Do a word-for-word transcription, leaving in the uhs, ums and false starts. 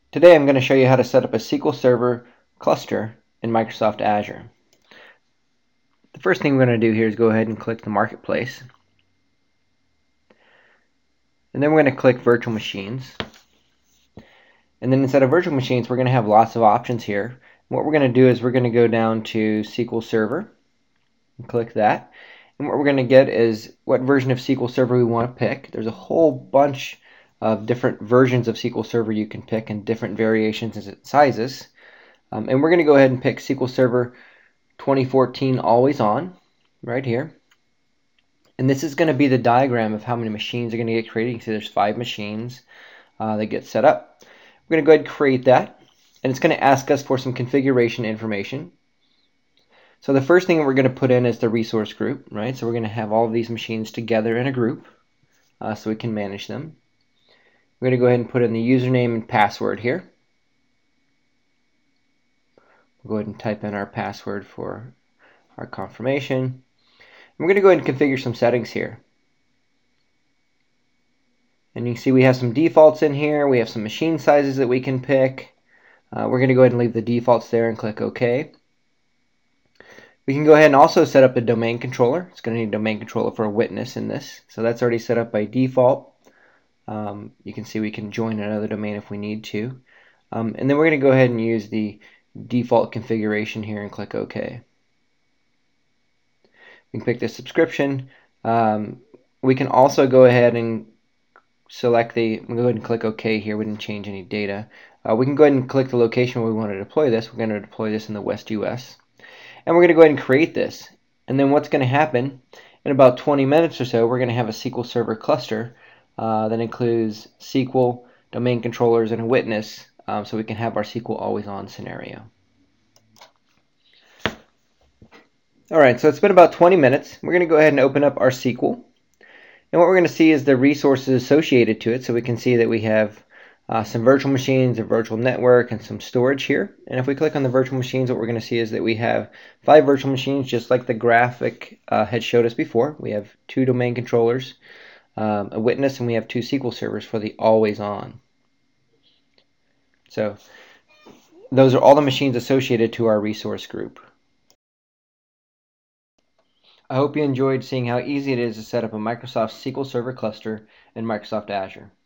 Today I'm going to show you how to set up a S Q L Server cluster in Microsoft Azure. The first thing we're going to do here is go ahead and click the Marketplace. And then we're going to click Virtual Machines. And then instead of Virtual Machines, we're going to have lots of options here. And what we're going to do is we're going to go down to S Q L Server and click that. And what we're going to get is what version of S Q L Server we want to pick. There's a whole bunch of different versions of S Q L Server you can pick and different variations and sizes. Um, and we're going to go ahead and pick S Q L Server twenty fourteen Always On right here. And this is going to be the diagram of how many machines are going to get created. You can see there's five machines uh, that get set up. We're going to go ahead and create that. And it's going to ask us for some configuration information. So the first thing we're going to put in is the resource group, right? So we're going to have all of these machines together in a group uh, so we can manage them. We're going to go ahead and put in the username and password here. We'll go ahead and type in our password for our confirmation. And we're going to go ahead and configure some settings here. And you can see we have some defaults in here. We have some machine sizes that we can pick. Uh, we're going to go ahead and leave the defaults there and click OK. We can go ahead and also set up a domain controller. It's going to need a domain controller for a witness in this. So that's already set up by default. Um, you can see we can join another domain if we need to. Um, and then we're going to go ahead and use the default configuration here and click OK. We can pick the subscription. Um, we can also go ahead and select the, we'll go ahead and click OK here. We didn't change any data. Uh, we can go ahead and click the location where we want to deploy this. We're going to deploy this in the West U S. And we're going to go ahead and create this. And then what's going to happen, in about twenty minutes or so, we're going to have a S Q L Server cluster uh, that includes S Q L, domain controllers, and a witness, um, so we can have our S Q L always on scenario. Alright, so it's been about twenty minutes. We're going to go ahead and open up our S Q L. And what we're going to see is the resources associated to it. So we can see that we have uh, some virtual machines, a virtual network, and some storage here. And if we click on the virtual machines, what we're going to see is that we have five virtual machines, just like the graphic uh, had showed us before. We have two domain controllers, um, a witness, and we have two S Q L servers for the always on. So those are all the machines associated to our resource group. I hope you enjoyed seeing how easy it is to set up a Microsoft S Q L Server cluster in Microsoft Azure.